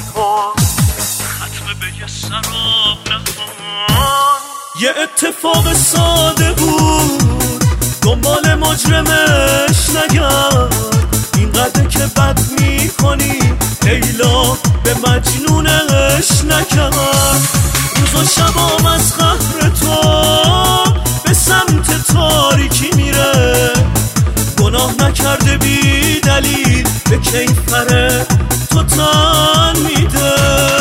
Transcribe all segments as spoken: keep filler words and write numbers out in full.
نکن، ختم به یه سراب نکن. یه اتفاق ساده بود، دنبال مجرمش نگرد. اینقدر که بد میکنی لیلا به مجنونش نکرد. روز و شبام از قهر تو به سمت تاریکی میره. گناه نکرده بی دلیل به کیفره تو تن میده.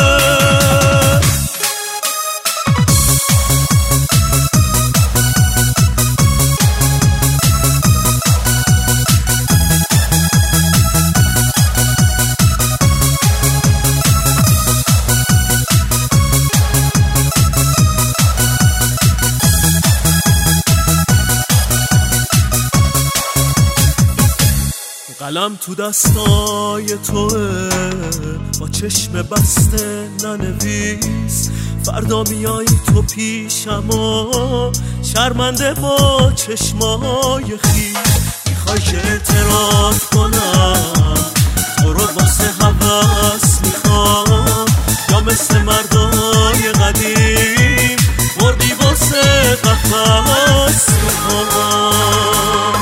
قلم تو دستای توه، با چشم بسته ننویس. فردا میای تو پیشم و شرمنده با چشمای خیس. میخوای که اعتراض کنم تو رو واسه هوس میخوام، یا مثل مردای قدیم مردی واسه قفس میخوام.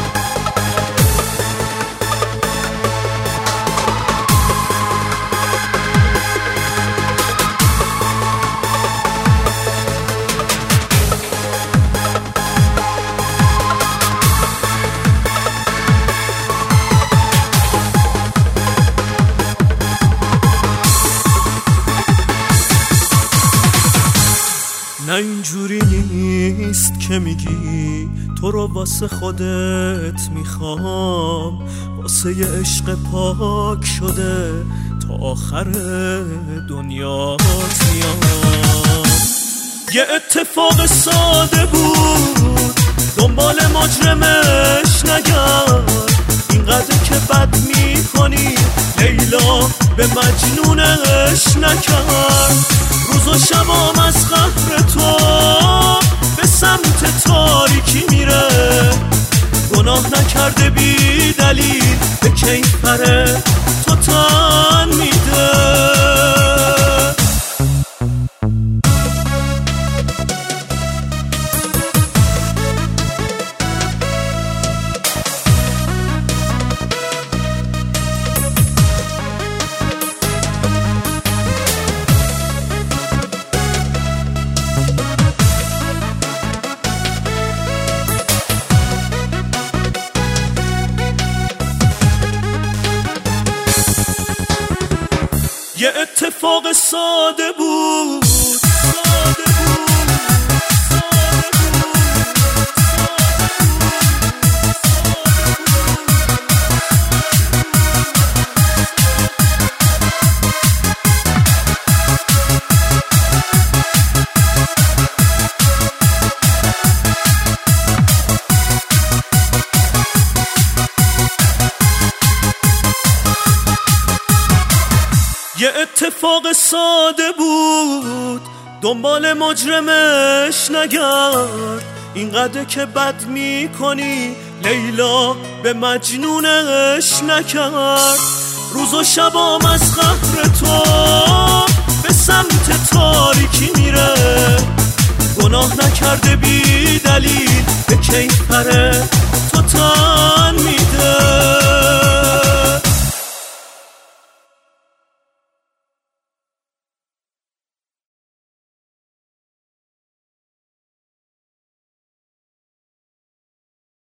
نه اینجوری نیست که میگی تو رو واسه خودت میخوام. واسه یه عشق پاک شده تا آخر دنیات میام. یه اتفاق ساده بود، دنبال مجرمش نگرد. اینقدر که بد میکنی لیلا به مجنونش نکرد. روز و شبام از قهر تو به سمت تاریکی میره. گناه نکرده بی دلیل به کیفره تو تن میده. یه اتفاق ساده بود، ساده بود، ساده بود، یه اتفاق ساده بود، دنبال مجرمش نگرد. اینقدر که بد میکنی لیلا به مجنونش نکرد. روز و شبام از قهر تو به سمت تاریکی میره. گناه نکرده بی دلیل به کیفره تو تن